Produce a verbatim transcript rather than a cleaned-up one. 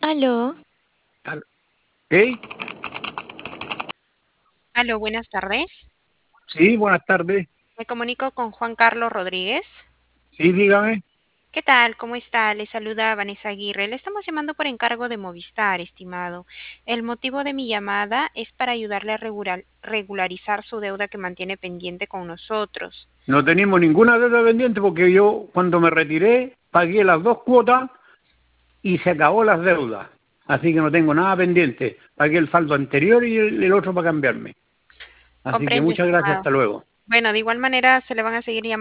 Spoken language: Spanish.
Aló, Al- ¿Eh? aló, buenas tardes. Sí, buenas tardes. Me comunico con Juan Carlos Rodríguez. Sí, dígame. ¿Qué tal? ¿Cómo está? Le saluda Vanessa Aguirre. Le estamos llamando por encargo de Movistar, estimado. El motivo de mi llamada es para ayudarle a regular- regularizar su deuda que mantiene pendiente con nosotros. No tenemos ninguna deuda pendiente porque yo cuando me retiré pagué las dos cuotas y se acabó las deudas. Así que no tengo nada pendiente. Pagué el saldo anterior y el, el otro para cambiarme. Así que Comprendo, muchas gracias. estimado. Hasta luego. Bueno, de igual manera se le van a seguir llamando.